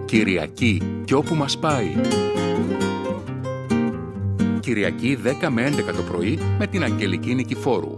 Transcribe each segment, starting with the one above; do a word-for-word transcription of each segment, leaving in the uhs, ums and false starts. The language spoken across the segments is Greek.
Κυριακή και όπου μας πάει. Κυριακή δέκα με έντεκα το πρωί με την Αγγελική Νικηφόρου.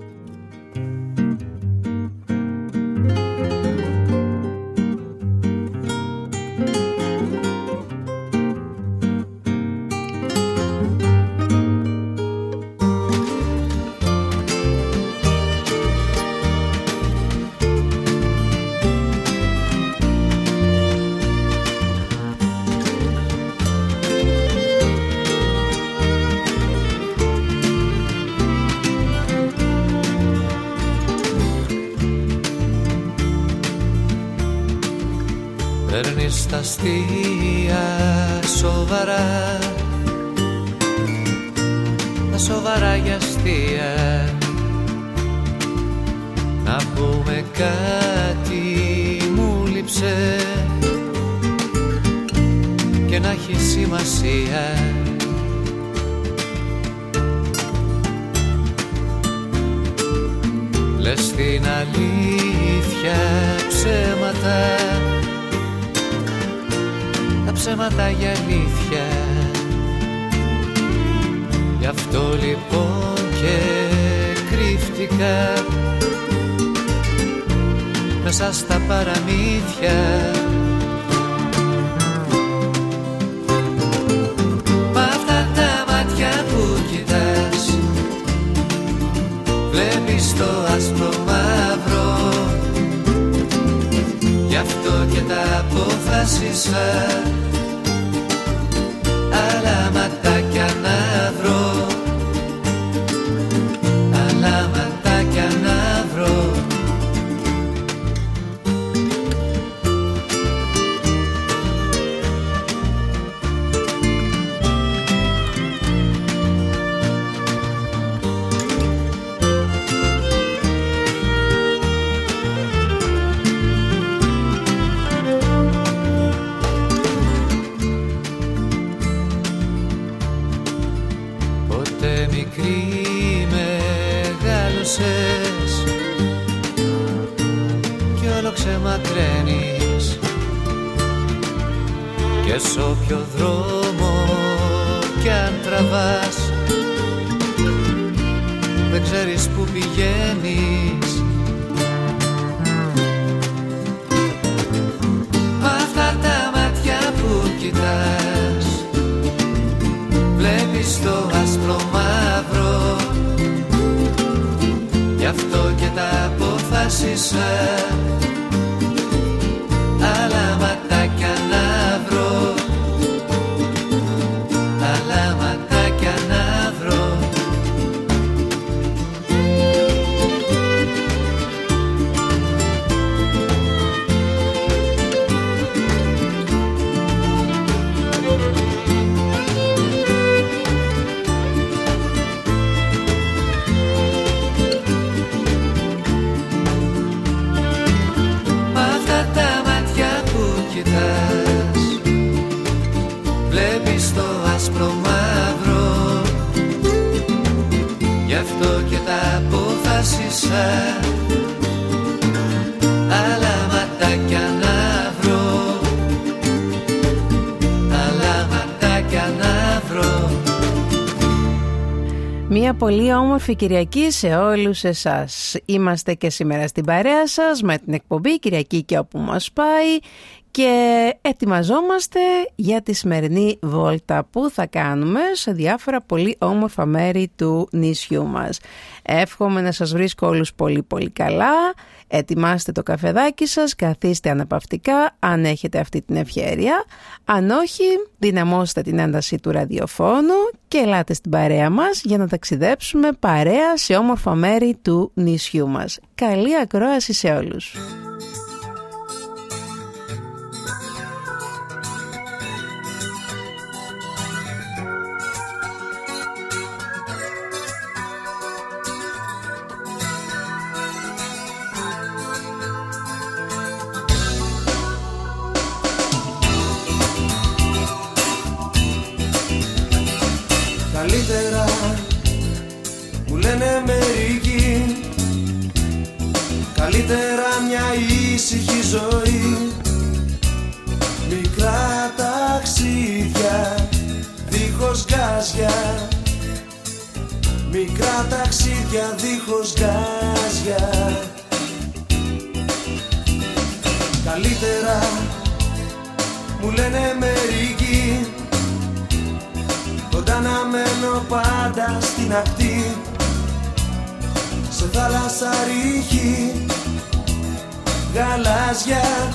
Παίρνεις τα αστεία σοβαρά, τα σοβαρά για αστεία. Να πούμε κάτι μου λείψε και να έχει σημασία. Λες την αλήθεια ψέματα, τα ψέματα για αλήθεια. Γι' αυτό λοιπόν και κρύφτηκα μέσα στα παραμύθια. Μ' αυτά τα μάτια που κοιτάς βλέπεις το άσπρο μαύρο. Γι' αυτό και τα αποφάσισα άλλα ματάκια να βρω, άλλα ματάκια να βρω. Κι όλο ξεμακραίνεις και σ' όποιο δρόμο κι αν τραβάς δεν ξέρεις που πηγαίνεις. Μ' αυτά τα μάτια που κοιτάς βλέπεις το άσπρο μαύρο. Γι' αυτό και τα αποφάσισα άλλα ματάκια να βρω, άλλα ματάκια να βρω. Βλέπεις το άσπρο μαύρο. Γι' αυτό και τα αποφάσισα άλλα ματάκια να βρω, άλλα ματάκια να βρω. Μια πολύ όμορφη Κυριακή σε όλους εσάς. Είμαστε και σήμερα στην παρέα σας με την εκπομπή Κυριακή και όπου μας πάει και ετοιμαζόμαστε για τη σημερινή βόλτα που θα κάνουμε σε διάφορα πολύ όμορφα μέρη του νησιού μας. Εύχομαι να σας βρίσκω όλους πολύ πολύ καλά. Ετοιμάστε το καφεδάκι σας, καθίστε αναπαυτικά αν έχετε αυτή την ευχέρεια. Αν όχι, δυναμώστε την ένταση του ραδιοφώνου και ελάτε στην παρέα μας για να ταξιδέψουμε παρέα σε όμορφα μέρη του νησιού μας. Καλή ακρόαση σε όλους. Καλύτερα μου λένε μερικοί, καλύτερα μια ήσυχη ζωή, μικρά δίχως γκάζια, μικρά ταξίδια δίχως γκάζια. Καλύτερα μου λένε μερικοί, κοντά να μένω πάντα στην ακτή, σε θάλασσα ρήχη γαλάζια,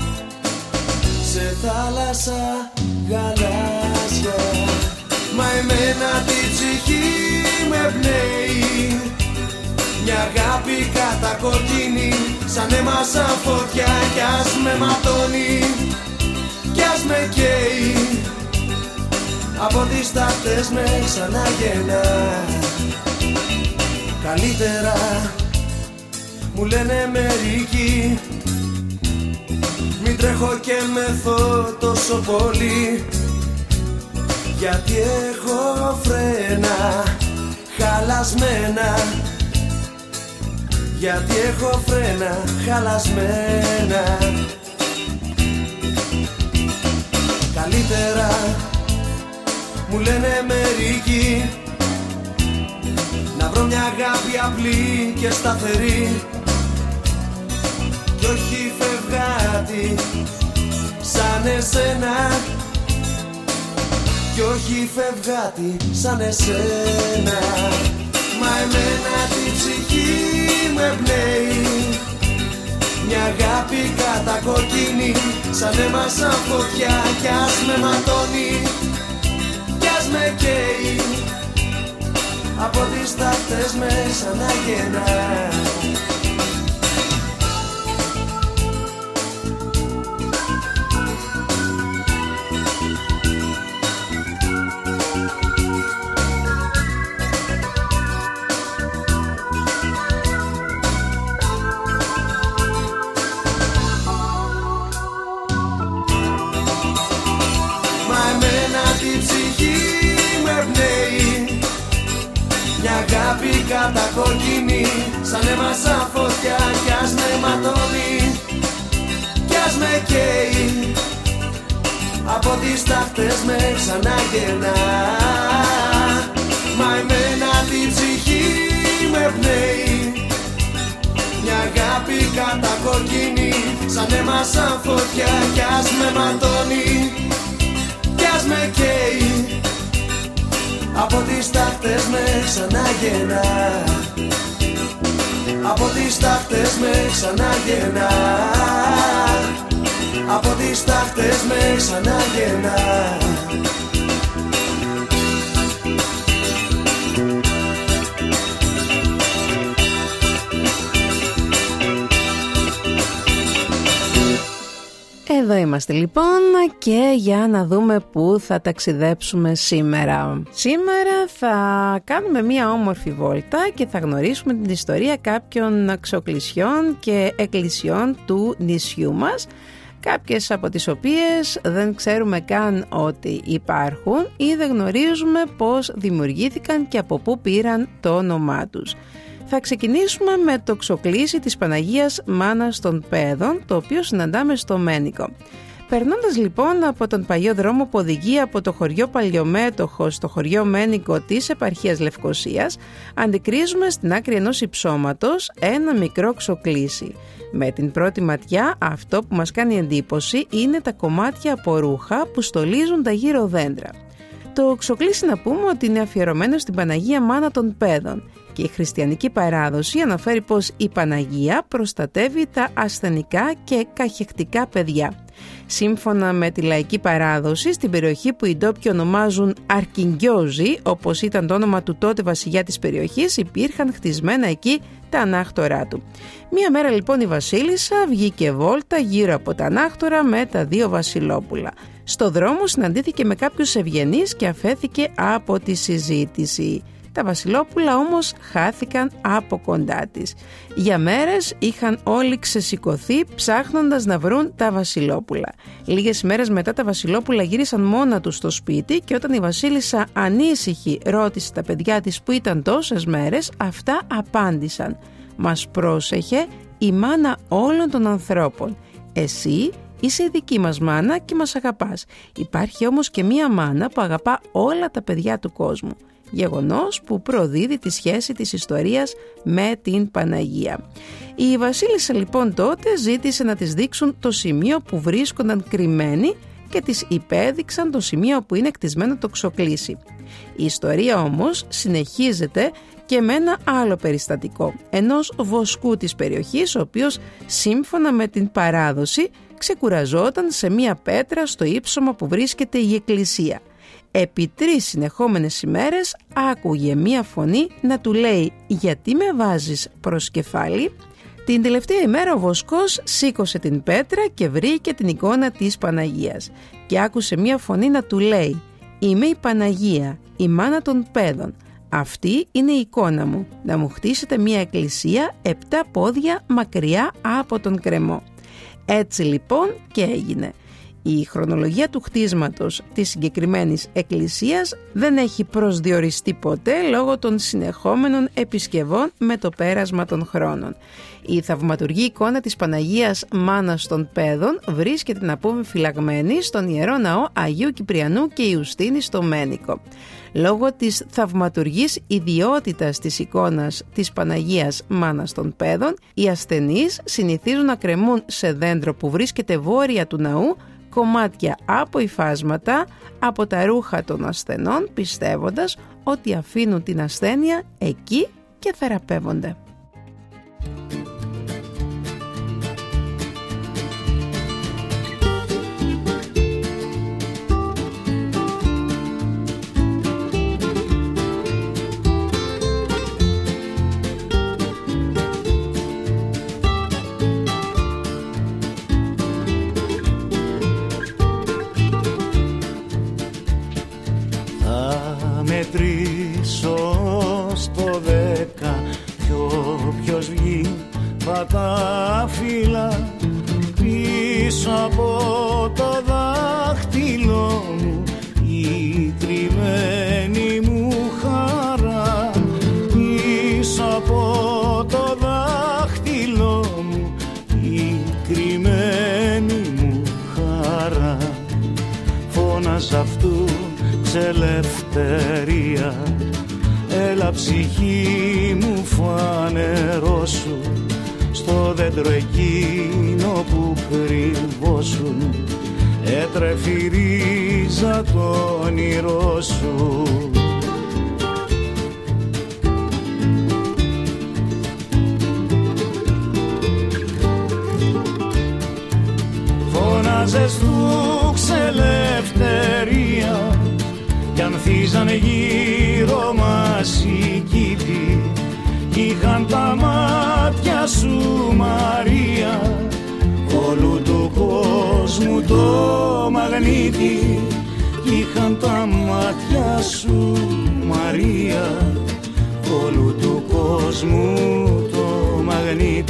σε θάλασσα γαλάζια. Μα εμένα την ψυχή με πνέει μια αγάπη κατακοκκίνη, σαν αίμα σαν φωτιά κι ας με ματώνει κι ας με καίει, από τις τάχτες με ξαναγεννά. Καλύτερα μου λένε μερικοί, μην τρέχω και μεθώ τόσο πολύ, γιατί έχω φρένα χαλασμένα, γιατί έχω φρένα χαλασμένα. Καλύτερα μου λένε μερικοί, να βρω μια αγάπη απλή και σταθερή, κι όχι φευγάτη σαν εσένα, κι όχι φευγάτη σαν εσένα. Μα εμένα την ψυχή με πνέει μια αγάπη κατακοκκίνη, σαν αίμα σαν φωτιά κι ας με ματώνει κι ας με καίει, από τις τάχτες με ξαναγεννά. Αγάπη κατακοκκίνη, σαν αίμα σαν φωτιά κι ας με ματώνει κι ας με καίει, από τις τάχτες με ξαναγεννά. Μα εμένα την ψυχή με πνέει μια αγάπη κατακοκκίνη, σαν αίμα σαν φωτιά κι ας με ματώνει κι ας με καίει, από τις τάχτες με ξαναγεννά, από τις τάχτες με ξαναγεννά, από τις τάχτες με ξαναγεννά. Εδώ είμαστε λοιπόν και για να δούμε πού θα ταξιδέψουμε σήμερα. Σήμερα θα κάνουμε μία όμορφη βόλτα και θα γνωρίσουμε την ιστορία κάποιων ξοκλησιών και εκκλησιών του νησιού μας, κάποιες από τις οποίες δεν ξέρουμε καν ότι υπάρχουν ή δεν γνωρίζουμε πώς δημιουργήθηκαν και από πού πήραν το όνομά τους. Θα ξεκινήσουμε με το ξοκλήσι της Παναγίας Μάνας των Πέδων, το οποίο συναντάμε στο Μένικο. Περνώντας λοιπόν από τον παλιό δρόμο που οδηγεί από το χωριό Παλιομέτωχο στο χωριό Μένικο της επαρχίας Λευκωσίας, αντικρίζουμε στην άκρη ενός υψώματος ένα μικρό ξοκλήσι. Με την πρώτη ματιά αυτό που μας κάνει εντύπωση είναι τα κομμάτια από ρούχα που στολίζουν τα γύρω δέντρα. Το ξοκλήσι να πούμε ότι είναι αφιερωμένο στην Παναγία Μάνα των Πέδων και η χριστιανική παράδοση αναφέρει πως η Παναγία προστατεύει τα ασθενικά και καχεκτικά παιδιά. Σύμφωνα με τη λαϊκή παράδοση, στην περιοχή που οι ντόπιοι ονομάζουν Αρκινγκιόζη, όπως ήταν το όνομα του τότε βασιλιά της περιοχής, υπήρχαν χτισμένα εκεί τα ανάχτορά του. Μία μέρα λοιπόν η βασίλισσα βγήκε βόλτα γύρω από τα ανάχτορα με τα δύο βασιλόπουλα. Στο δρόμο συναντήθηκε με κάποιους ευγενείς και αφέθηκε από τη συζήτηση. Τα βασιλόπουλα όμως χάθηκαν από κοντά της. Για μέρες είχαν όλοι ξεσηκωθεί ψάχνοντας να βρουν τα βασιλόπουλα. Λίγες μέρες μετά τα βασιλόπουλα γύρισαν μόνα τους στο σπίτι και όταν η βασίλισσα ανήσυχη ρώτησε τα παιδιά της που ήταν τόσες μέρες, αυτά απάντησαν: «Μας πρόσεχε η μάνα όλων των ανθρώπων. Εσύ είσαι η δική μας μάνα και μας αγαπάς. Υπάρχει όμως και μία μάνα που αγαπά όλα τα παιδιά του κόσμου. Γεγονός που προδίδει τη σχέση της ιστορίας με την Παναγία. Η βασίλισσα λοιπόν τότε ζήτησε να της δείξουν το σημείο που βρίσκονταν κρυμμένοι και της υπέδειξαν το σημείο που είναι κτισμένο το ξοκλήσι. Η ιστορία όμως συνεχίζεται και με ένα άλλο περιστατικό, ενός βοσκού της περιοχής, ο οποίος σύμφωνα με την παράδοση ξεκουραζόταν σε μία πέτρα στο ύψωμα που βρίσκεται η εκκλησία. Επί τρεις συνεχόμενες ημέρες άκουγε μία φωνή να του λέει «Γιατί με βάζεις προς κεφάλι?» Την τελευταία ημέρα ο βοσκός σήκωσε την πέτρα και βρήκε την εικόνα της Παναγίας και άκουσε μία φωνή να του λέει «Είμαι η Παναγία, η μάνα των παιδών. Αυτή είναι η εικόνα μου, να μου χτίσετε μία εκκλησία επτά πόδια μακριά από τον κρεμό». Έτσι λοιπόν και έγινε. Η χρονολογία του χτίσματος της συγκεκριμένης εκκλησίας δεν έχει προσδιοριστεί ποτέ λόγω των συνεχόμενων επισκευών με το πέρασμα των χρόνων. Η θαυματουργή εικόνα της Παναγίας Μάνας των Παιδών βρίσκεται να πούμε φυλαγμένη στον Ιερό Ναό Αγίου Κυπριανού και Ιουστίνης στο Μένικο. Λόγω της θαυματουργής ιδιότητας της εικόνας της Παναγίας Μάνας των Παιδών, οι ασθενείς συνηθίζουν να κρεμούν σε δέντρο που βρίσκεται βόρεια του ναού κομμάτια από υφάσματα από τα ρούχα των ασθενών, πιστεύοντας ότι αφήνουν την ασθένεια εκεί και θεραπεύονται. Μετρήσω στο δέκα κι όποιος βγει πατά φύλλα πίσω από το δάχτυλό μου η κρυμμένη μου χαρά, πίσω από το δάχτυλό μου η κρυμμένη μου χαρά. Φώναζα αυτού ελευθερία, έλα ψυχή μου φανερώσου στο δέντρο εκείνο που κρυβόσουν, έτρεφε η ρίζα το όνειρό σου. Φώναζες δούξ ελευθερία κι ανθίζαν γύρω μας οι κήποι κι είχαν τα μάτια σου Μαρία, όλου του κόσμου το μαγνήτη κι είχαν τα μάτια σου Μαρία, όλου του κόσμου το μαγνήτη.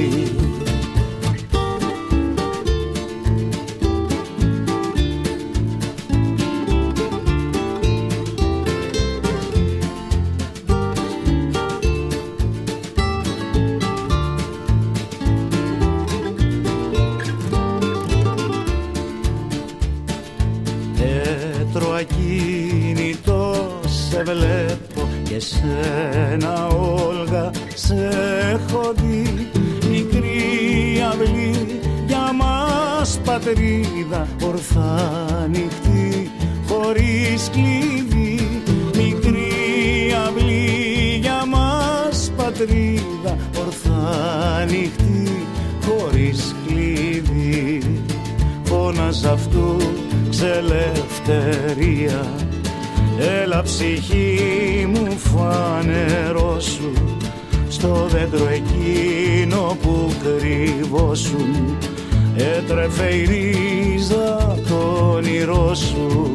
Βλέπω και σένα Όλγα σε έχω δει, μικρή αυλή για μας πατρίδα ορθά ανοιχτή χωρίς κλειδί, μικρή αυλή για μας πατρίδα ορθά ανοιχτή χωρίς κλειδί. Φώναζα αυτού ξελευθερία, έλα ψυχή μου φανερώσου στο δέντρο εκείνο που κρυβόσουν, έτρεφε η ρίζα το όνειρό σου.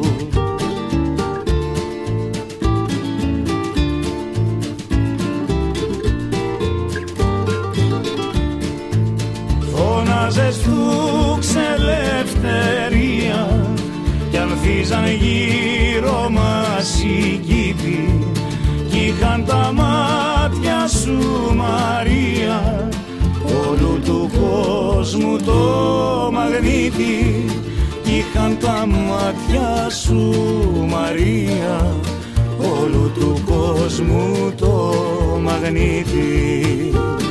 Φώναζες δούξ ελευθερία κι ανθίζαν γύρω μας οι κήποι κι είχαν τα μάτια σου Μαρία, όλου του κόσμου το μαγνήτη κι είχαν τα μάτια σου Μαρία όλου του κόσμου το μαγνήτη.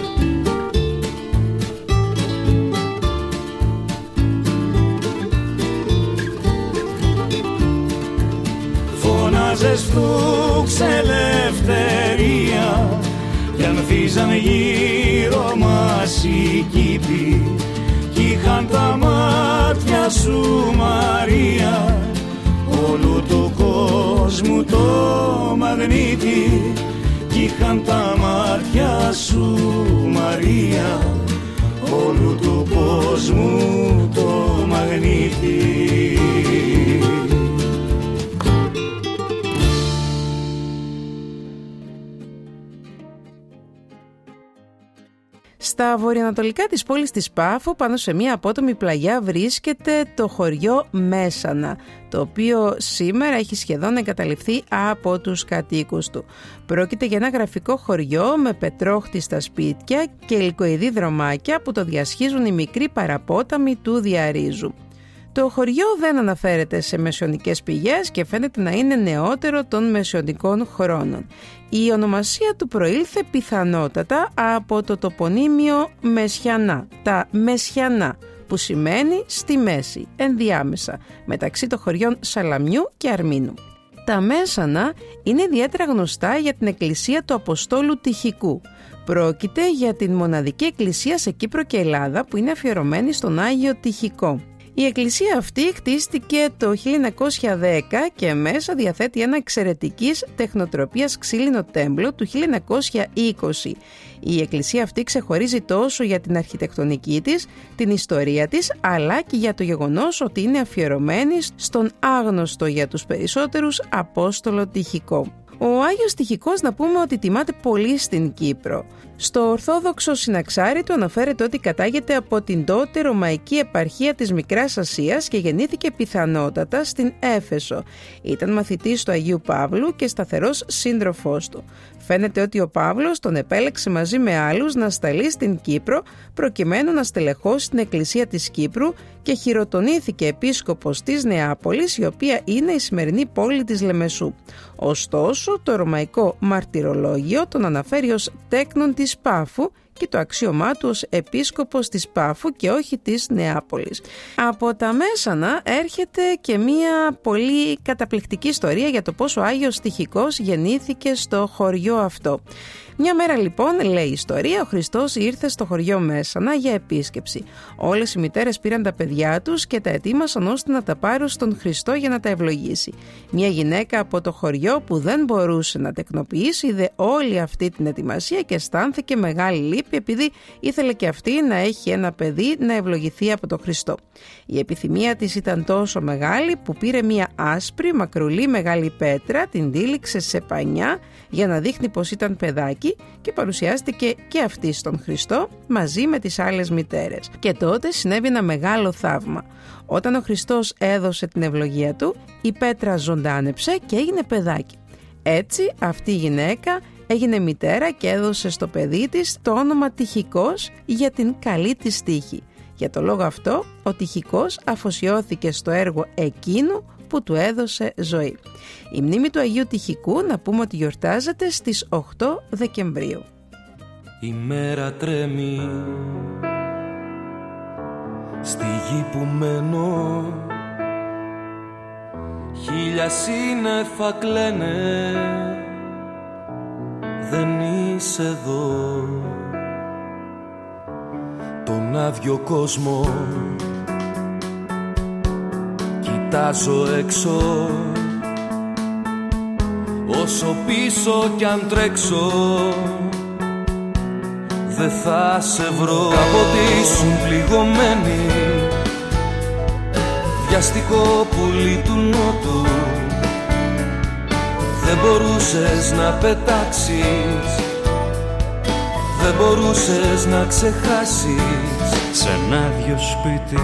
Φώναζες φλούξ ελευθερία κι ανθίζαν γύρω μας οι κήποι κι είχαν τα μάτια σου Μαρία όλου του κόσμου το μαγνήτη κι είχαν τα μάτια σου Μαρία όλου του κόσμου το μαγνήτη. Στα βορειοανατολικά της πόλης της Πάφου, πάνω σε μια απότομη πλαγιά, βρίσκεται το χωριό Μέσανα, το οποίο σήμερα έχει σχεδόν εγκαταλειφθεί από τους κατοίκους του. Πρόκειται για ένα γραφικό χωριό με πετρόχτιστα σπίτια και υλικοειδή δρομάκια που το διασχίζουν οι μικροί παραπόταμοι του Διαρρίζου. Το χωριό δεν αναφέρεται σε μεσαιωνικές πηγές και φαίνεται να είναι νεότερο των μεσαιωνικών χρόνων. Η ονομασία του προήλθε πιθανότατα από το τοπονύμιο Μεσιανά, τα Μεσιανά, που σημαίνει στη μέση, ενδιάμεσα, μεταξύ των χωριών Σαλαμιού και Αρμίνου. Τα Μέσανα είναι ιδιαίτερα γνωστά για την εκκλησία του Αποστόλου Τυχικού. Πρόκειται για την μοναδική εκκλησία σε Κύπρο και Ελλάδα που είναι αφιερωμένη στον Άγιο Τυχικό. Η εκκλησία αυτή χτίστηκε το χίλια εννιακόσια δέκα και μέσα διαθέτει ένα εξαιρετικής τεχνοτροπίας ξύλινο τέμπλο του χίλια εννιακόσια είκοσι. Η εκκλησία αυτή ξεχωρίζει τόσο για την αρχιτεκτονική της, την ιστορία της, αλλά και για το γεγονός ότι είναι αφιερωμένη στον άγνωστο για τους περισσότερους Απόστολο Τυχικό. Ο Άγιος Τυχικός, να πούμε ότι τιμάται πολύ στην Κύπρο. Στο Ορθόδοξο Συναξάρι του αναφέρεται ότι κατάγεται από την τότε Ρωμαϊκή επαρχία της Μικράς Ασίας και γεννήθηκε πιθανότατα στην Έφεσο. Ήταν μαθητής του Αγίου Παύλου και σταθερός σύντροφός του. Φαίνεται ότι ο Παύλος τον επέλεξε μαζί με άλλους να σταλεί στην Κύπρο προκειμένου να στελεχώσει την Εκκλησία της Κύπρου και χειροτονήθηκε επίσκοπος της Νεάπολης, η οποία είναι η σημερινή πόλη της Λεμεσού. Ωστόσο, το ρωμαϊκό μαρτυρολόγιο τον αναφέρει ως τέκνον της Πάφου και το αξίωμά του ως επίσκοπος της Πάφου και όχι της Νεάπολης. Από τα Μέσανα έρχεται και μία πολύ καταπληκτική ιστορία για το πώς ο Άγιος Τυχικός γεννήθηκε στο χωριό αυτό. Μια μέρα λοιπόν, λέει η ιστορία, ο Χριστός ήρθε στο χωριό Μέσανα για επίσκεψη. Όλες οι μητέρες πήραν τα παιδιά τους και τα ετοίμασαν ώστε να τα πάρουν στον Χριστό για να τα ευλογήσει. Μια γυναίκα από το χωριό που δεν μπορούσε να τεκνοποιήσει είδε όλη αυτή την ετοιμασία και αισθάνθηκε μεγάλη λύπη επειδή ήθελε και αυτή να έχει ένα παιδί να ευλογηθεί από τον Χριστό. Η επιθυμία της ήταν τόσο μεγάλη που πήρε μια άσπρη μακρουλή μεγάλη πέτρα, την τύλιξε σε πανιά για να δείχνει πως ήταν παιδάκι και παρουσιάστηκε και αυτή στον Χριστό μαζί με τις άλλες μητέρες. Και τότε συνέβη ένα μεγάλο θαύμα. Όταν ο Χριστός έδωσε την ευλογία του, η πέτρα ζωντάνεψε και έγινε παιδάκι. Έτσι αυτή η γυναίκα έγινε μητέρα και έδωσε στο παιδί της το όνομα Τυχικός για την καλή της τύχη. Για το λόγο αυτό, ο Τυχικός αφοσιώθηκε στο έργο εκείνου που του έδωσε ζωή. Η μνήμη του Αγίου Τυχικού, να πούμε ότι γιορτάζεται στις οκτώ Δεκεμβρίου. Η μέρα τρέμει στη γη που μένω, χίλια σύννεφα κλαίνε, δεν είσαι εδώ. Τον άδειο κόσμο κοιτάζω έξω, όσο πίσω κι αν τρέξω δεν θα σε βρω. Κάποτε ήσουν πληγωμένη, βιαστικό πουλί του νότου, δεν μπορούσες να πετάξεις, δεν μπορούσες να ξεχάσεις. Σ' ένα άδειο σπίτι,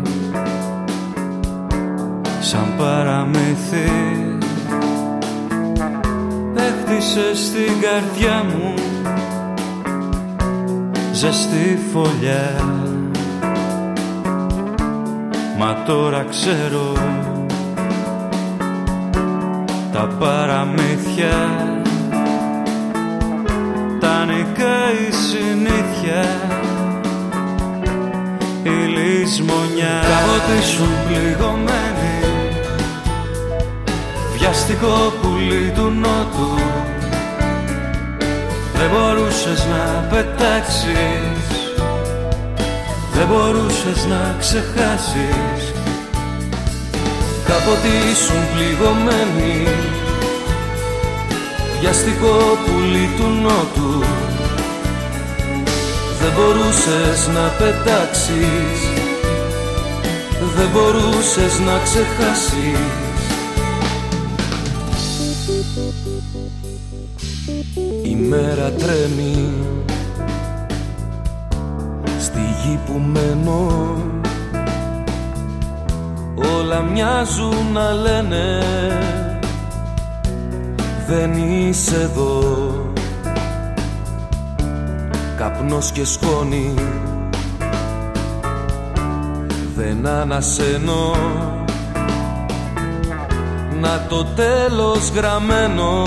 σαν παραμύθι, έχτισες στην καρδιά μου ζεστή φωλιά. μα τώρα ξέρω τα παραμύθια τα νικάει η συνήθεια, η λησμονιά. Κάποτε ήσουν πληγωμένη, βιαστικό πουλί του νότου. Δεν μπορούσες να πετάξεις, δεν μπορούσες να ξεχάσεις. Κάποτε ήσουν πληγωμένη, βιαστικό πουλί του νότου. Δεν μπορούσες να πετάξεις, δεν μπορούσες να ξεχάσεις. Η μέρα τρέμει στη γη που μένω, όλα μοιάζουν να λένε δεν είσαι εδώ. Καπνός και σκόνη, δεν ανασένω. Να το τέλος γραμμένο,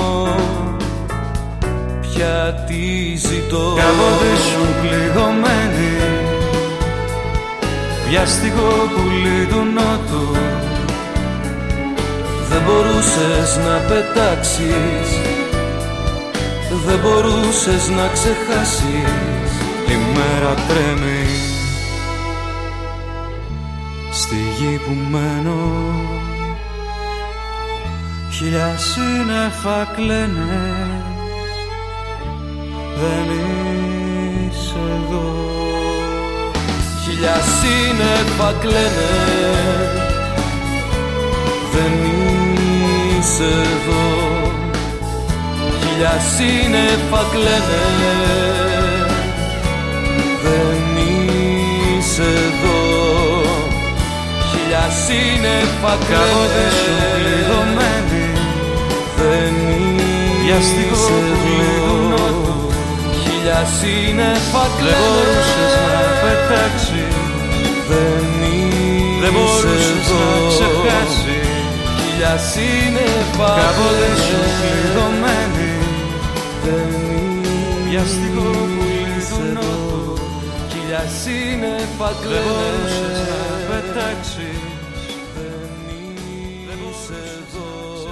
πια τι ζητώ. Κάποτε ήσουν πληγωμένη, βιαστικό πουλί του νότου. Δεν μπορούσες να πετάξεις, δεν μπορούσες να ξεχάσεις. Η μέρα τρέμει στη γη που μένω, χίλια σύννεφα κλαίνε, δεν είσαι εδώ. Χίλια σύννεφα κλαίνε, δεν είσαι εδώ. Χίλια σύννεφα κλαίνε, δεν είσαι εδώ. Χίλια σύννεφα κλαίνε, δεν είσαι εδώ. Χίλια σύννεφα κλαίνε, δεν μπορούσες να πετάξεις, δεν δεν μπορούσες εδώ. να ξεχάσεις. Χίλια σύννεφα κάποτε κλαίνε, σου πληγωμένη, δεν βιαστικό πουλί είσαι του εδώ. νότου. Χίλια σύννεφα Δεν κλαίνε, μπορούσες να πετάξεις, δεν είσαι εδώ.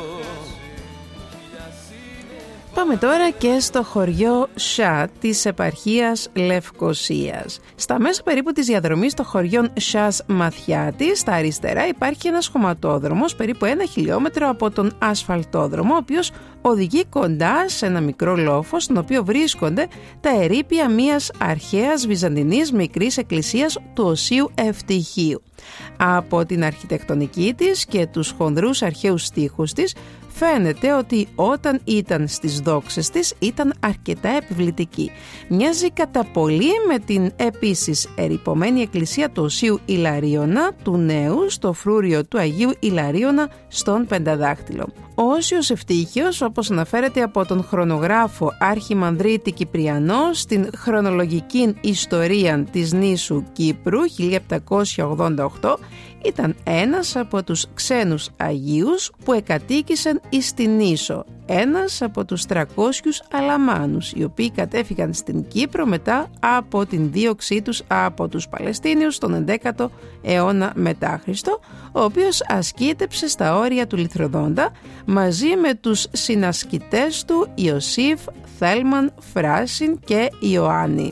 Πάμε τώρα και στο χωριό Σα της επαρχίας Λευκωσίας. Στα μέσα περίπου της διαδρομής των χωριών Σας Μαθιάτη, στα αριστερά υπάρχει ένας χωματόδρομος περίπου ένα χιλιόμετρο από τον ασφαλτόδρομο, ο οποίος οδηγεί κοντά σε ένα μικρό λόφο, στον οποίο βρίσκονται τα ερείπια μιας αρχαίας βυζαντινής μικρής εκκλησίας του Οσίου Ευτυχίου. Από την αρχιτεκτονική της και τους χονδρούς αρχαίους στίχους της, φαίνεται ότι όταν ήταν στις δόξες της ήταν αρκετά επιβλητική. Μοιάζει κατά πολύ με την επίσης ερειπωμένη εκκλησία του Οσίου Ιλαρίωνα του Νέου στο φρούριο του Αγίου Ιλαρίωνα στον Πενταδάχτυλο. Ο Όσιος Ευτύχιος, όπως αναφέρεται από τον χρονογράφο Αρχιμανδρίτη Κυπριανό στην χρονολογική ιστορία της νήσου Κύπρου χίλια επτακόσια ογδόντα οκτώ, ήταν ένας από τους ξένους Αγίους που εκατοίκησαν εις την νήσο, ένας από τους τριακόσιους Αλαμάνους, οι οποίοι κατέφυγαν στην Κύπρο μετά από την δίωξή τους από τους Παλαιστίνιους τον ενδέκατο αιώνα μετά Χριστό, ο οποίος ασκήτεψε στα όρια του Λιθροδόντα μαζί με τους συνασκητές του Ιωσήφ, Θέλμαν, Φράσιν και Ιωάννη.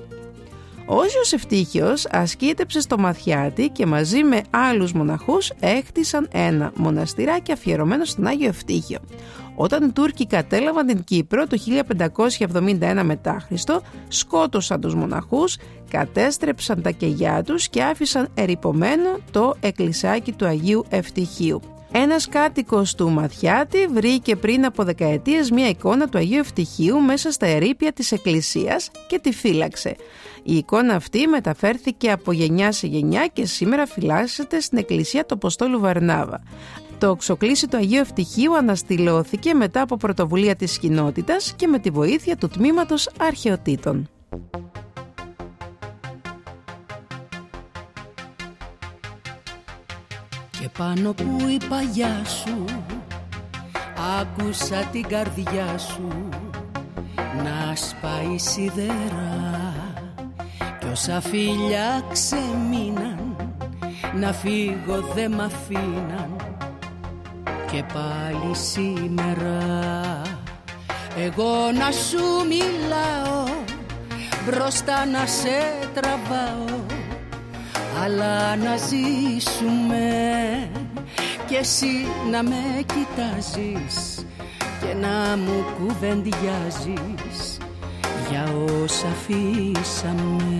Ο Όσιος Ευτύχιος ασκήτεψε στο Μαθιάτη και μαζί με άλλους μοναχούς έχτισαν ένα μοναστηράκι αφιερωμένο στον Άγιο Ευτύχιο. Όταν οι Τούρκοι κατέλαβαν την Κύπρο το χίλια πεντακόσια εβδομήντα ένα μετά Χριστό, σκότωσαν τους μοναχούς, κατέστρεψαν τα κεγιά τους και άφησαν ερειπωμένο το εκκλησάκι του Αγίου Ευτυχίου. Ένας κάτοικος του Μαθιάτη βρήκε πριν από δεκαετίες μια εικόνα του Αγίου Ευτυχίου μέσα στα ερείπια της εκκλησίας και τη φύλαξε. Η εικόνα αυτή μεταφέρθηκε από γενιά σε γενιά και σήμερα φυλάσσεται στην εκκλησία του Αποστόλου Βαρνάβα. Το οξοκλήσι του Αγίου Ευτυχίου αναστηλώθηκε μετά από πρωτοβουλία της κοινότητας και με τη βοήθεια του τμήματος αρχαιοτήτων. Και πάνω που η παγιά σου άκουσα την καρδιά σου να σπάει σιδερά, κι όσα φίλια ξεμείναν να φύγω δε μ' αφήναν. Και πάλι σήμερα εγώ να σου μιλάω, μπροστά να σε τραβάω, αλλά να ζήσουμε κι εσύ να με κοιτάζεις και να μου κουβεντιάζεις για όσα αφήσαμε.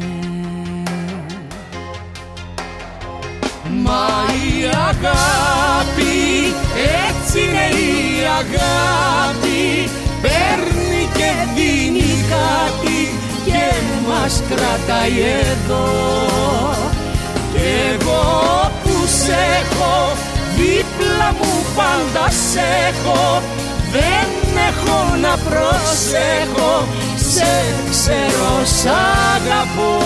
Μα η αγάπη, έτσι είναι η αγάπη, παίρνει και δίνει κάτι και μας κρατάει εδώ. Κι εγώ που σ' έχω, δίπλα μου πάντα σ' έχω, δεν έχω να προσέχω, σε ξέρω σ' αγαπώ.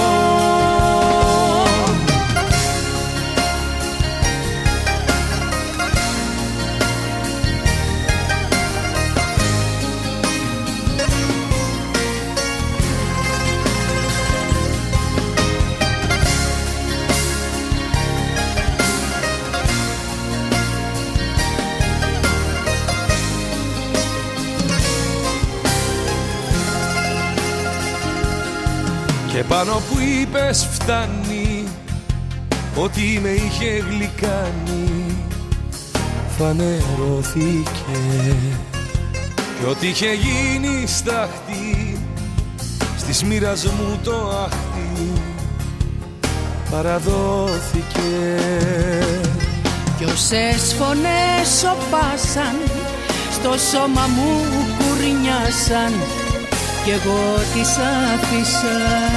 Και πάνω που είπες φτάνει, ότι με είχε γλυκάνει φανερώθηκε, κι ό,τι είχε γίνει στάχτη στις μοίρας μου το άχτη παραδόθηκε. Κι όσες φωνές σωπάσαν στο σώμα μου κουρνιάσαν, κι εγώ τις άφησα,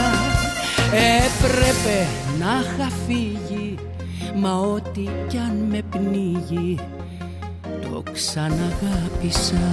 έπρεπε να είχα φύγει, μα ό,τι κι αν με πνίγει το ξαναγάπησα.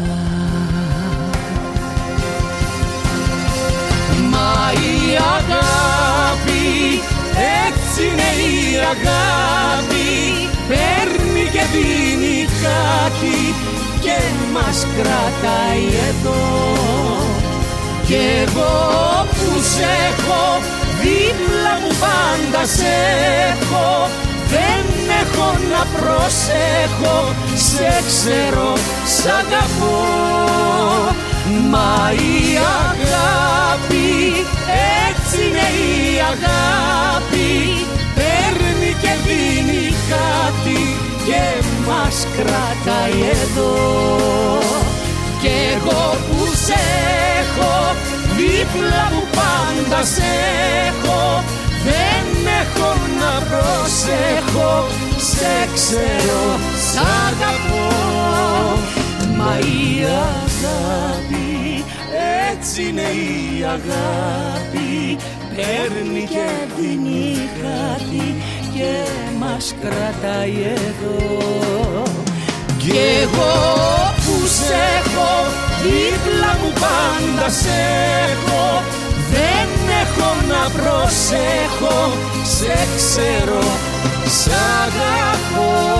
Μα η αγάπη, έτσι είναι η αγάπη, παίρνει και δίνει κάτι και μας κρατάει εδώ. Κι εγώ που σ' έχω, δίπλα μου πάντα σ' έχω, δεν έχω να προσέχω, σε ξέρω σ' αγαπώ. Μα η αγάπη, έτσι είναι η αγάπη, παίρνει και δίνει κάτι και μας κρατάει εδώ. Κι εγώ που σ' έχω, δίπλα μου πάντα σ' έχω, δεν έχω να προσέχω, σε ξέρω σ' αγαπώ. Μα η αγάπη, έτσι είναι η αγάπη, παίρνει και δίνει κάτι και μας κρατάει εδώ. Κι εγώ που σ' έχω, δίπλα μου πάντα σ' έχω, δεν έχω να προσέχω, σε ξέρω σ' αγαπώ.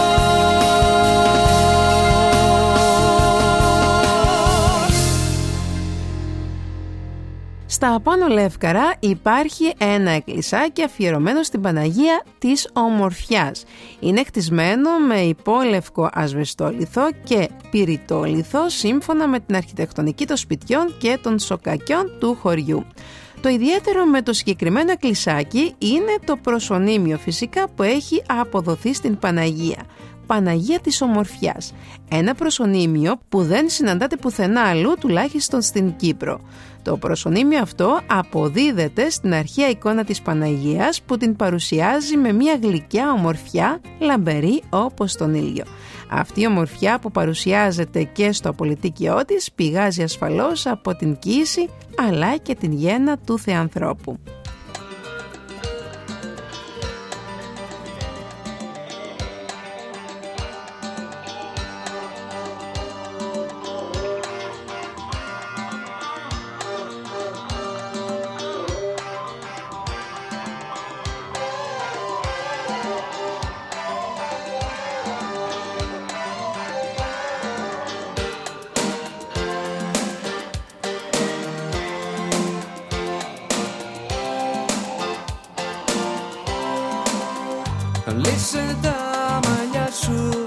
Στα Πάνω Λεύκαρα υπάρχει ένα εκκλησάκι αφιερωμένο στην Παναγία της Ομορφιάς. Είναι χτισμένο με υπόλευκο ασβεστόλιθο και πυρητόλιθο σύμφωνα με την αρχιτεκτονική των σπιτιών και των σοκακιών του χωριού. Το ιδιαίτερο με το συγκεκριμένο εκκλησάκι είναι το προσωνύμιο φυσικά που έχει αποδοθεί στην Παναγία. Παναγία της Ομορφιάς. Ένα προσωνύμιο που δεν συναντάται πουθενά αλλού, τουλάχιστον στην Κύπρο. Το προσωνύμιο αυτό αποδίδεται στην αρχαία εικόνα της Παναγίας που την παρουσιάζει με μια γλυκιά ομορφιά, λαμπερή όπως τον ήλιο. Αυτή η ομορφιά που παρουσιάζεται και στο απολυτίκιό της πηγάζει ασφαλώς από την κοίηση αλλά και την γέννα του Θεανθρώπου. λύσε τα μαλλιά σου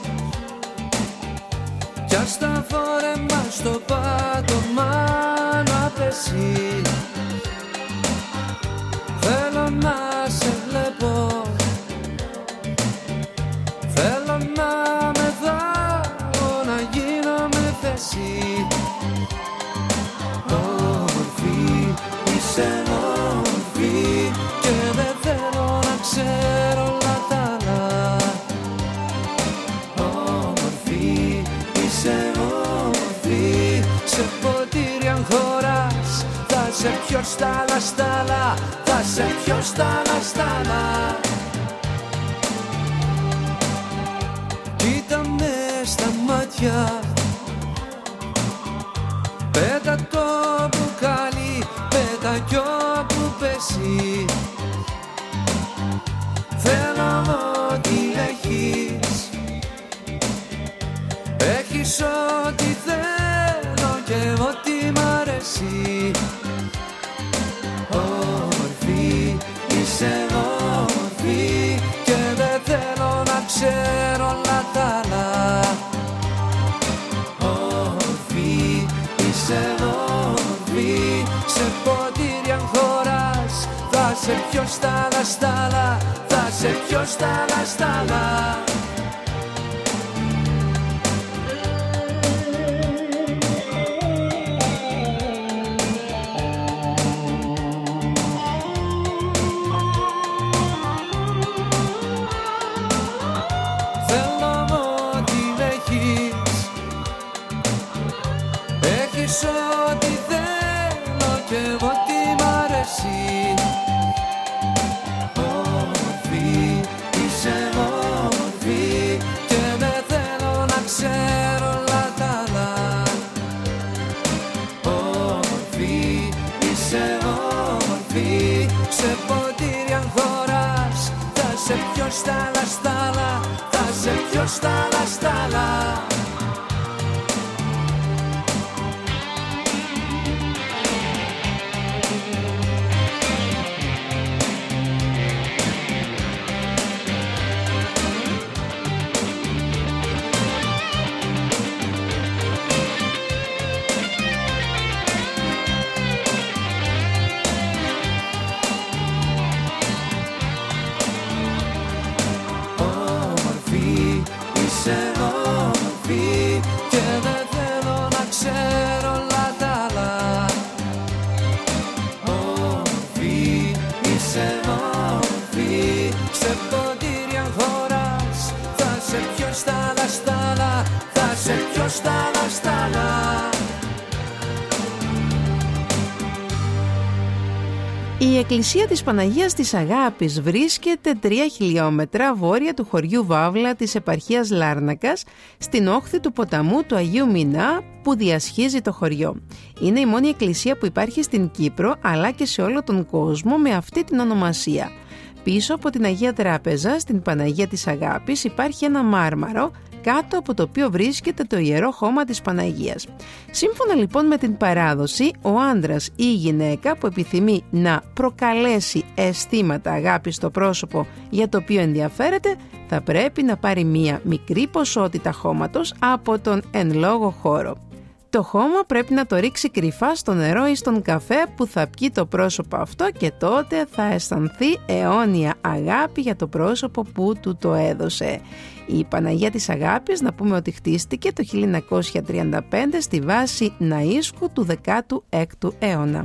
κι ας τα φόρεμα στο πάτωμα να πέσει. Θέλω να σε βλέπω, θέλω να με δω, να γίνω με θέση. Όμορφη, είσαι όμορφη και δεν θέλω να ξέρω όλα τα άλλα. Όμορφη, είσαι όμορφη, σε ποτήρι αν χωράς θα σε πιω στάλα στάλα, θα σε πιω στάλα στάλα. Κοίτα με στα μάτια, πέτα το μπουκάλι, πέτα κι όπου πέσει. Θέλω ό,τι έχεις, έχεις ό,τι θέλω και ό,τι μ' αρέσει. Όμορφη, είσαι όμορφη και δεν θέλω να ξέρω όλα τα άλλα. Όμορφη, είσαι όμορφη, σε ποτήρι αν χωράς θα σε πιω στάλα στάλα, θα σε πιω στάλα στάλα. Ό,τι θέλω και ό,τι μ' αρέσει. Όμορφη, είσαι όμορφη και δεν θέλω να ξέρω όλα τα άλλα. Όμορφη, είσαι όμορφη, σε ποτήρι αν χωράς θα σε πιω στάλα στάλα, θα σε πιω στάλα στάλα. Στάλα, στάλα. Η εκκλησία της Παναγίας της Αγάπης βρίσκεται τρία χιλιόμετρα βόρεια του χωριού Βάβλα της επαρχίας Λάρνακας, στην όχθη του ποταμού του Αγίου Μινά που διασχίζει το χωριό. Είναι η μόνη εκκλησία που υπάρχει στην Κύπρο αλλά και σε όλο τον κόσμο με αυτή την ονομασία. Πίσω από την Αγία Τράπεζα, στην Παναγία της Αγάπης, υπάρχει ένα μάρμαρο κάτω από το οποίο βρίσκεται το ιερό χώμα της Παναγίας. Σύμφωνα λοιπόν με την παράδοση, ο άντρας ή η γυναίκα που επιθυμεί να προκαλέσει αισθήματα αγάπης στο πρόσωπο για το οποίο ενδιαφέρεται, θα πρέπει να πάρει μία μικρή ποσότητα χώματος από τον εν λόγω χώρο. Το χώμα πρέπει να το ρίξει κρυφά στο νερό ή στον καφέ που θα πιει το πρόσωπο αυτό και τότε θα αισθανθεί αιώνια αγάπη για το πρόσωπο που του το έδωσε. Η Παναγία της Αγάπης, να πούμε ότι χτίστηκε το χίλια εννιακόσια τριάντα πέντε στη βάση Ναΐσκου του δέκατου έκτου αιώνα.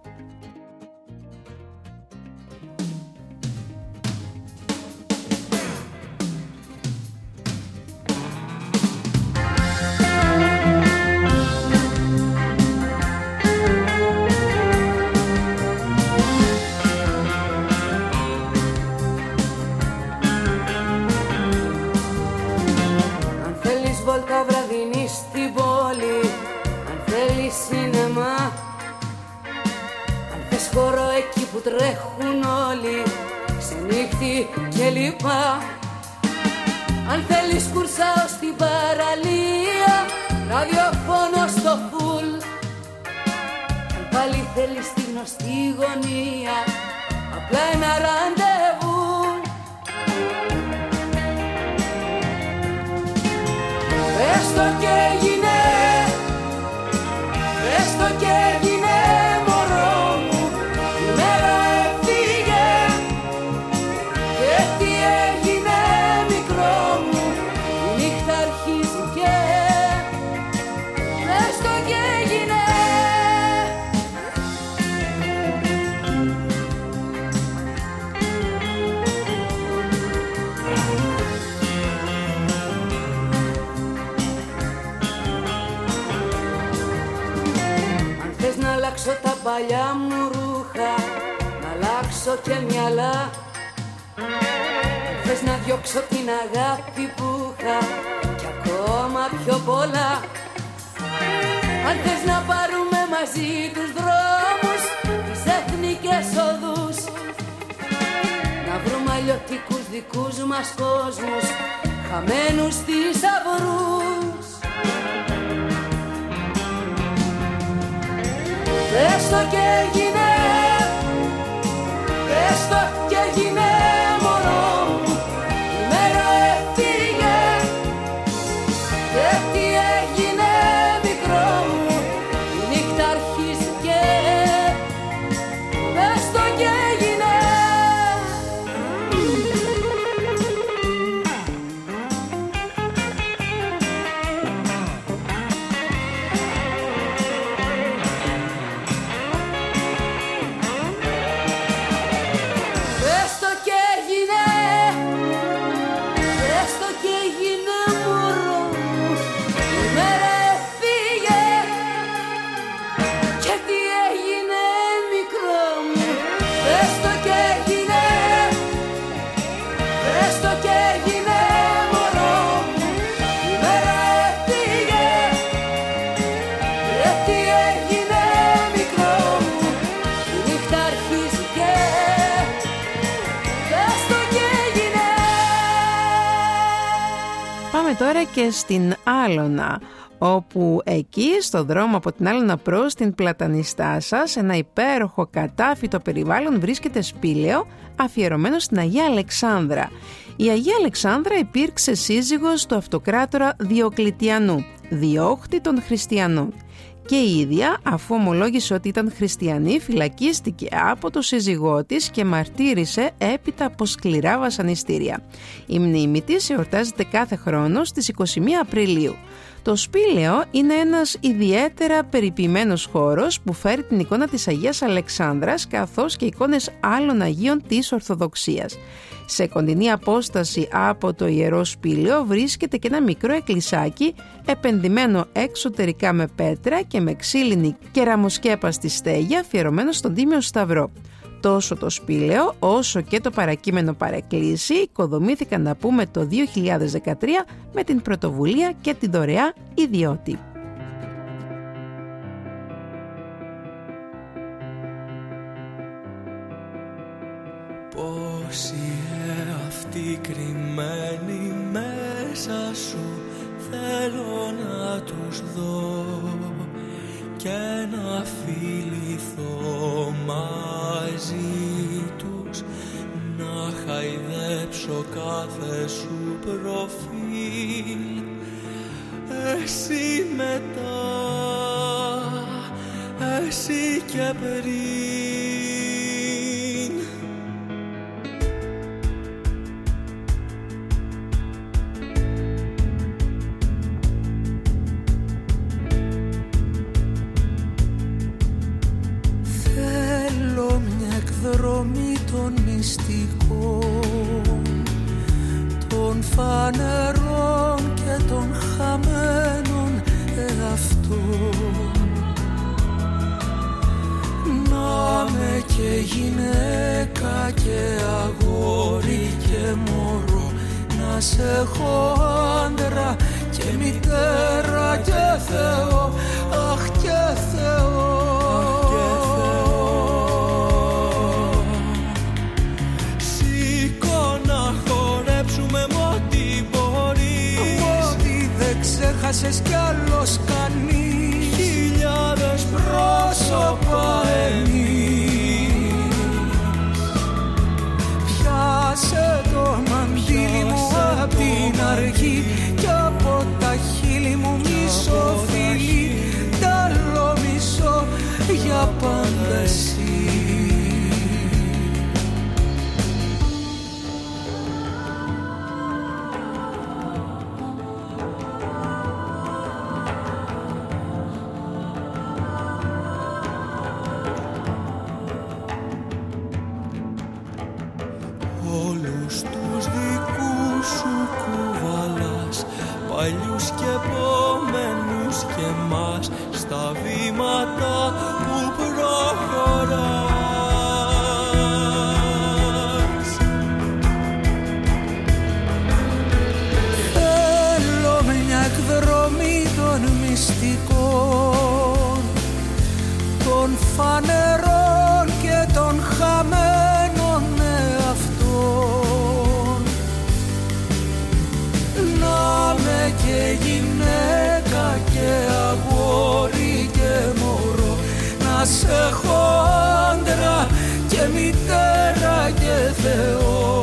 Χώρο εκεί που τρέχουν όλοι, ξενύχτη και λοιπά. Αν θέλεις κουρσάω στην παραλία, ραδιοφώνω στο φουλ. Αν πάλι θέλεις τη γνωστή γωνία, απλά ένα ραντεβού. παλιά μου ρούχα, να αλλάξω και μυαλά. Θες να διώξω την αγάπη που είχα κι ακόμα πιο πολλά. Αν θες να πάρουμε μαζί τους δρόμους, τις εθνικές οδούς, να βρούμε αλλιωτικούς δικούς μας κόσμους, χαμένους θησαυρούς. Πες το και έγινε, πες το και έγινε μωρό μου, η μέρα έφυγε και τι έγινε μικρό μου, η νύχτα αρχίστηκε. Πες το και έγινε. Τώρα και στην Άλωνα, όπου εκεί στο δρόμο από την Άλωνα προς την Πλατανιστάσα, σε ένα υπέροχο κατάφυτο περιβάλλον, βρίσκεται σπήλαιο αφιερωμένο στην Αγία Αλεξάνδρα. Η Αγία Αλεξάνδρα υπήρξε σύζυγος του αυτοκράτορα Διοκλητιανού, διώχτη των χριστιανών. Και η ίδια, αφού ομολόγησε ότι ήταν χριστιανή, φυλακίστηκε από το σύζυγό της και μαρτύρησε έπειτα από σκληρά βασανιστήρια. Η μνήμη της εορτάζεται κάθε χρόνο στις είκοσι μία Απριλίου. Το σπήλαιο είναι ένας ιδιαίτερα περιποιημένος χώρος που φέρει την εικόνα της Αγίας Αλεξάνδρας καθώς και εικόνες άλλων Αγίων της Ορθοδοξίας. Σε κοντινή απόσταση από το Ιερό Σπήλαιο βρίσκεται και ένα μικρό εκκλησάκι επενδυμένο εξωτερικά με πέτρα και με ξύλινη κεραμοσκέπαστη στέγη αφιερωμένο στον Τίμιο Σταυρό. Τόσο το σπήλαιο όσο και το παρακείμενο παρεκκλήσι οικοδομήθηκαν, να πούμε, το δύο χιλιάδες δεκατρία με την πρωτοβουλία και την δωρεά ιδιώτη. Πώς είναι αυτή κρυμμένη μέσα σου, θέλω να τους δω και να φιληθώ μαζί τους, να χαϊδέψω κάθε σου προφίλ. Εσύ μετά, εσύ και πριν. Δρόμοι των μυστικών, των φανερών και των χαμένων εαυτών. Να με και γυναίκα και αγόρι και μωρό, να σε έχω άντρα και μητέρα και Θεό, αχ και Θεό. Ξέχασες κι άλλος κανείς, χιλιάδες πρόσωπα εμείς. Πιάσε το μαντίλι μου απ' την αργή κι από τα χείλη μου μισό φιλί, τ' άλλο μισό για πάντα εσύ. δρόμοι των μυστικών, των φανερών και των χαμένων εαυτών. Να με και γυναίκα και αγόρι και μωρό, να σε έχω άντρα και μητέρα και Θεό.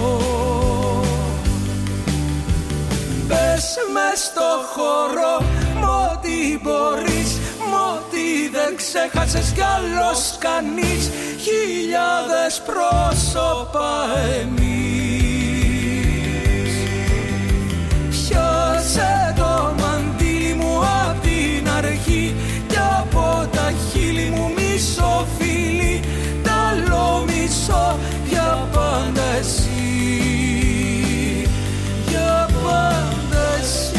Πες μες στο χώρο μ' ό,τι μπορείς, μ' ό,τι δεν ξέχασες κι άλλος κανείς, χιλιάδες πρόσωπα εμείς. Πιάσε το μαντίλι μου απ' την αρχή κι από τα χείλη μου μισό φίλι, τ' άλλο μισό για πάντα εσύ, για πάντα εσύ.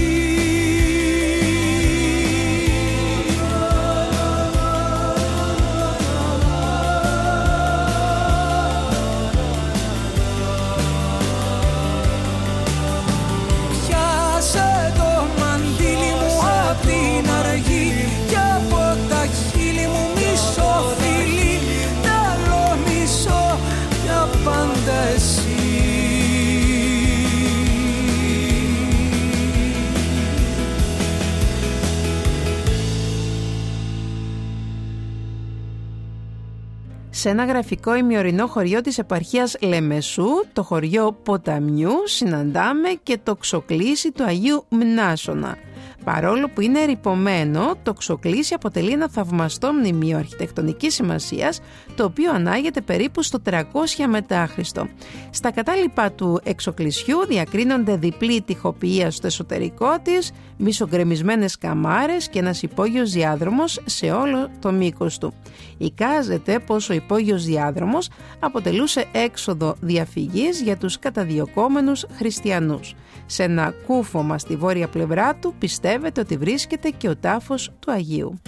Πιάσε το μαντίλι μου απ' την αργή κι από τα χείλη μου μισό φίλι, τ' άλλο μισό για πάντα εσύ. Σε ένα γραφικό ημιορεινό χωριό της επαρχίας Λεμεσού, το χωριό Ποταμιού, συναντάμε και το ξοκλήσι του Αγίου Μνάσωνα. Παρόλο που είναι ερειπωμένο, το ξοκλήσι αποτελεί ένα θαυμαστό μνημείο αρχιτεκτονικής σημασίας, το οποίο ανάγεται περίπου στο τριακόσια μετά Χριστό. Στα κατάλοιπα του εξοκλησιού διακρίνονται διπλή τοιχοποιία στο εσωτερικό της, μισογκρεμισμένες καμάρες και ένας υπόγειος διάδρομος σε όλο το μήκος του. Εικάζεται πως ο υπόγειος διάδρομος αποτελούσε έξοδο διαφυγής για τους καταδιωκόμενους χριστιανούς. Σε ένα κούφωμα στη βόρεια πλευρά του πιστεύετε ότι βρίσκεται και ο τάφος του Αγίου.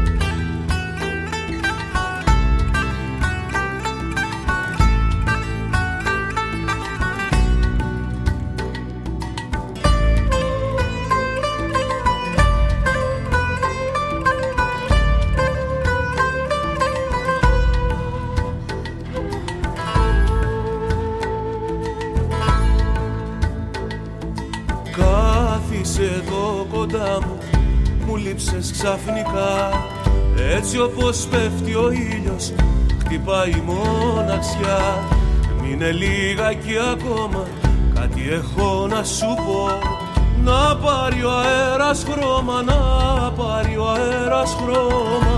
Εδώ κοντά μου, μου λείψες ξαφνικά. Έτσι όπως πέφτει ο ήλιος, χτυπάει η μοναξιά. Μείνε λίγακι ακόμα, κάτι έχω να σου πω. Να πάρει ο αέρας χρώμα, να πάρει ο αέρας χρώμα.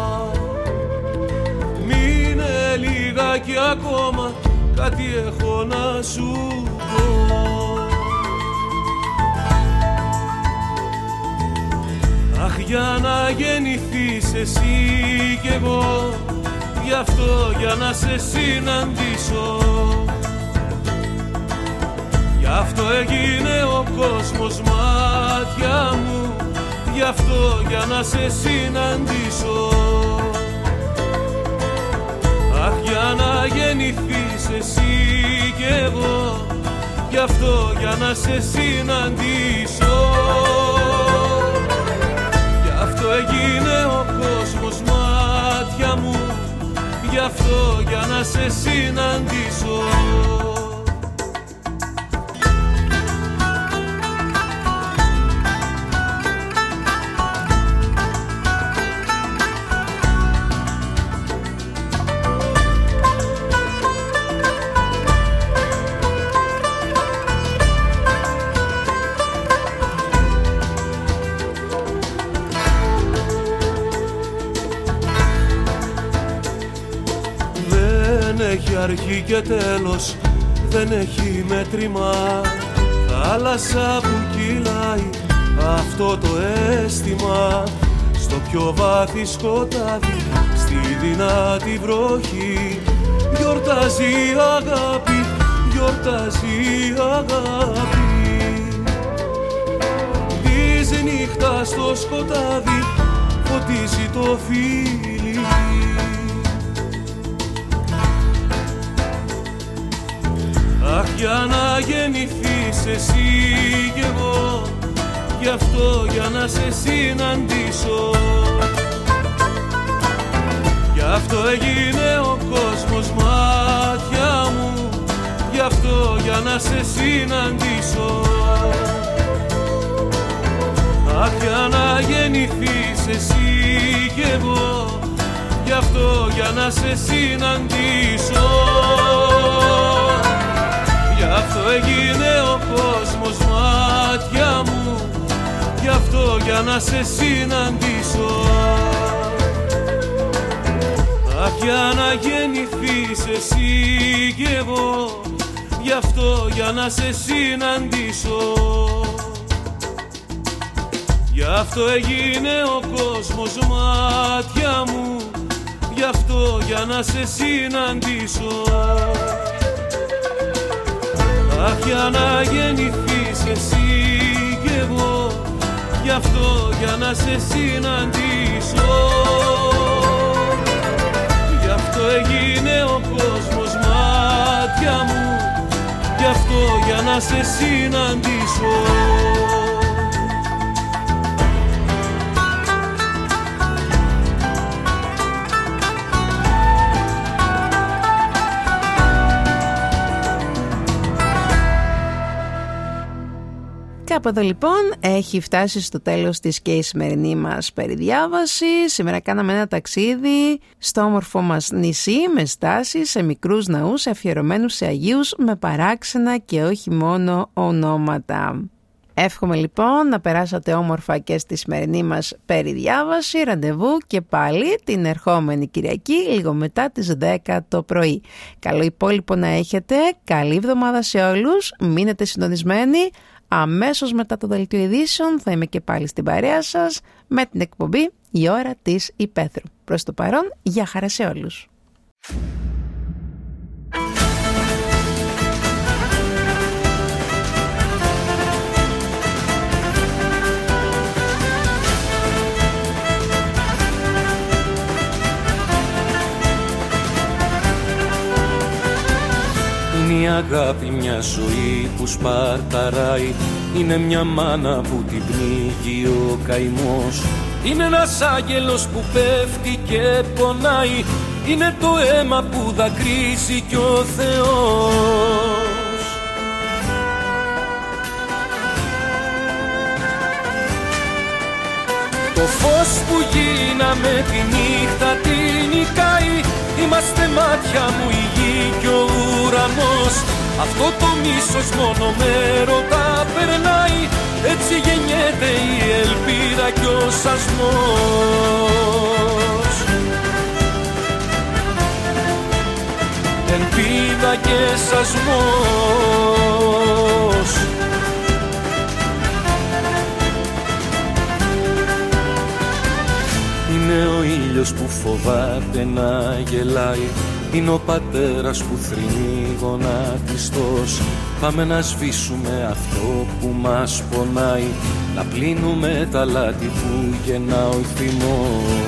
Μείνε λίγακι ακόμα, κάτι έχω να σου πω. Αχ, για να γεννηθείς εσύ κι εγώ, γι' αυτό για να σε συναντήσω. Γι' αυτό έγινε ο κόσμος μάτια μου, γι' αυτό για να σε συναντήσω. Αχ, για να γεννηθείς εσύ κι εγώ, γι' αυτό για να σε συναντήσω. Γι' αυτό έγινε ο κόσμος μάτια μου, γι' αυτό για να σε συναντήσω. Αρχή και τέλος, δεν έχει μέτρημα. Θάλασσα που κυλάει αυτό το αίσθημα. Στο πιο βάθη σκοτάδι, στη δυνατή βροχή, γιορτάζει αγάπη, γιορτάζει αγάπη. Της νύχτας στο σκοτάδι φωτίζει το φίλι. Αχ, για να γεννηθείς εσύ κι εγώ, γι' αυτό για να σε συναντήσω. Γι' αυτό έγινε ο κόσμος μάτια μου, γι' αυτό για να σε συναντήσω. Αχ, για να γεννηθείς εσύ κι εγώ, γι' αυτό για να σε συναντήσω. Γι' αυτό έγινε ο κόσμος μάτια μου, γι' αυτό για να σε συναντήσω. Αχ, για να γεννηθείς εσύ κι εγώ, γι' αυτό για να σε συναντήσω. Γι' αυτό έγινε ο κόσμος μάτια μου, γι' αυτό για να σε συναντήσω. Αχ, για να γεννηθείς εσύ κι εγώ, γι' αυτό για να σε συναντήσω. Γι' αυτό έγινε ο κόσμος μάτια μου, γι' αυτό για να σε συναντήσω. Κάπου εδώ λοιπόν έχει φτάσει στο τέλος της και η σημερινή μας περιδιάβαση. Σήμερα κάναμε ένα ταξίδι στο όμορφο μας νησί με στάση σε μικρούς ναούς αφιερωμένους σε Αγίους με παράξενα και όχι μόνο ονόματα. Εύχομαι λοιπόν να περάσατε όμορφα και στη σημερινή μας περιδιάβαση. Ραντεβού και πάλι την ερχόμενη Κυριακή λίγο μετά τις δέκα το πρωί. Καλό υπόλοιπο να έχετε, καλή εβδομάδα σε όλους, μείνετε συντονισμένοι. Αμέσως μετά το δελτίο ειδήσεων θα είμαι και πάλι στην παρέα σας με την εκπομπή «Η ώρα της Υπαίθρου». Προς το παρόν, γεια χαρά σε όλους. Είναι η αγάπη μια ζωή που σπαρταράει, είναι μια μάνα που την πνίγει ο καημός. Είναι ένας άγγελος που πέφτει και πονάει, είναι το αίμα που δακρύζει κι ο Θεός. Το φως που γίναμε τη νύχτα την νικάει, είμαστε μάτια μου η γη κι ο ουρανός. Αυτό το μίσος μόνο με ρωτά περνάει, έτσι γεννιέται η ελπίδα κι ο σασμός. Ελπίδα και σασμός. Είναι ο ήλιος που φοβάται να γελάει, είναι ο πατέρας που θρηνεί γονατιστός. Πάμε να σβήσουμε αυτό που μας πονάει, να πλύνουμε τα λάθη που γεννά ο θυμός.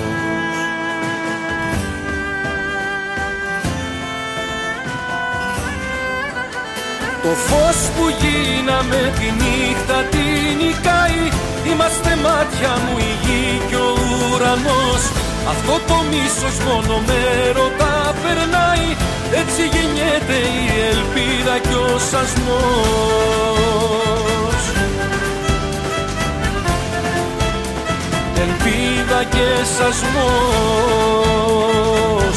Το φως που γίναμε τη νύχτα την νικάει, είμαστε μάτια μου η γη κι ο ουρανός. Αυτό το μίσος μόνο με ρωτά περνάει, έτσι γεννιέται η ελπίδα κι ο σασμός. Ελπίδα και σασμός.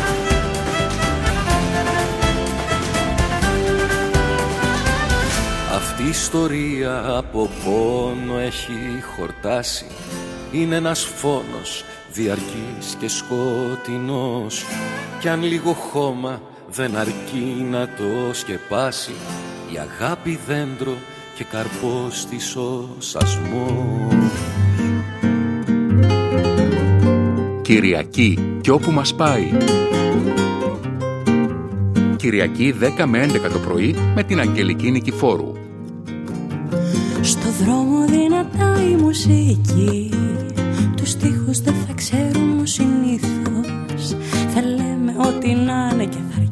Αυτή η ιστορία από πόνο έχει χορτάσει, είναι ένας φόνος διαρκής και σκοτεινός, κι αν λίγο χώμα δεν αρκεί να το σκεπάσει, η αγάπη δέντρο και καρπός της ο σασμός. Κυριακή κι όπου μας πάει. Κυριακή δέκα με έντεκα το πρωί με την Αγγελική Νικηφόρου. Στο δρόμο δυνατά η μουσική, τους στίχους δεν θα ξέρουμε συνήθως, θα λέμε ό,τι να είναι και θα